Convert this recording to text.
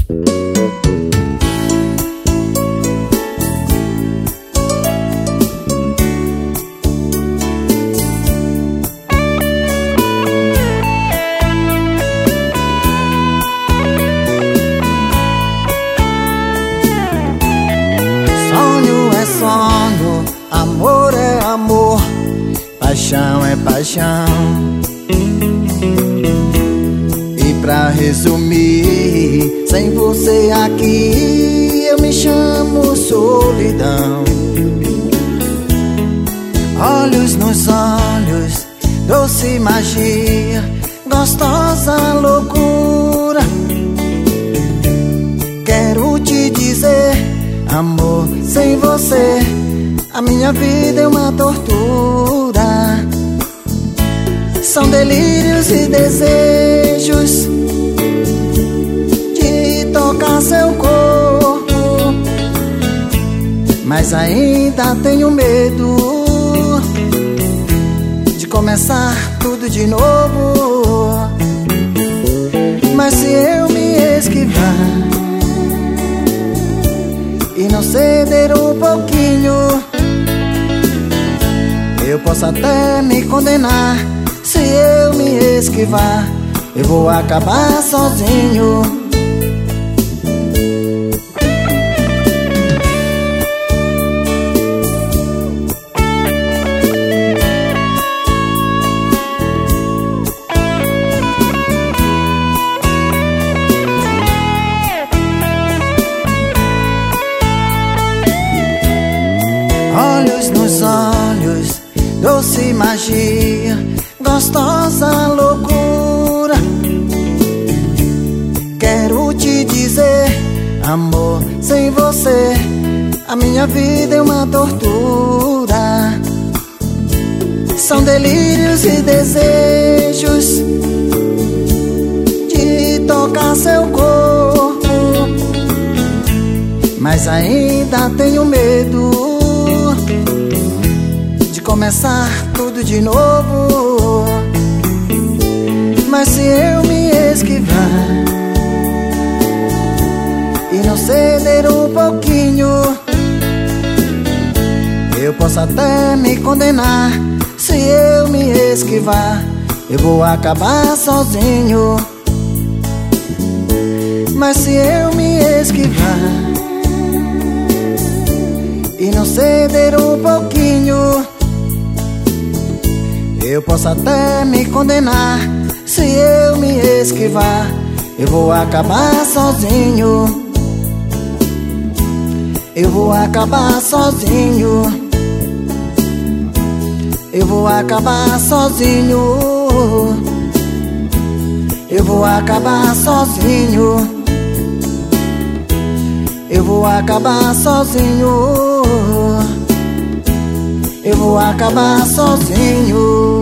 Sonho é sonho, amor é amor, paixão é paixão. E pra resumir, sem você aqui, eu me chamo solidão. Olhos nos olhos, doce magia, gostosa loucura. Quero te dizer, amor, sem você a minha vida é uma tortura. São delírios e desejos de tocar seu corpo, mas ainda tenho medo de começar tudo de novo. Mas se eu me esquivar e não ceder um pouquinho, eu posso até me condenar. Se eu me esquivar, eu vou acabar sozinho. Olhos nos olhos, doce magia, gostosa loucura. Quero te dizer, amor, sem você a minha vida é uma tortura. São delírios e desejos de tocar seu corpo, mas ainda tenho medo de começar tudo de novo. Mas se eu me esquivar e não ceder um pouquinho, eu posso até me condenar. Se eu me esquivar, eu vou acabar sozinho. Mas se eu me esquivar e não ceder um pouquinho, eu posso até me condenar. Se eu me esquivar, eu vou acabar sozinho. Eu vou acabar sozinho. Eu vou acabar sozinho. Eu vou acabar sozinho. Eu vou acabar sozinho. Eu vou acabar sozinho.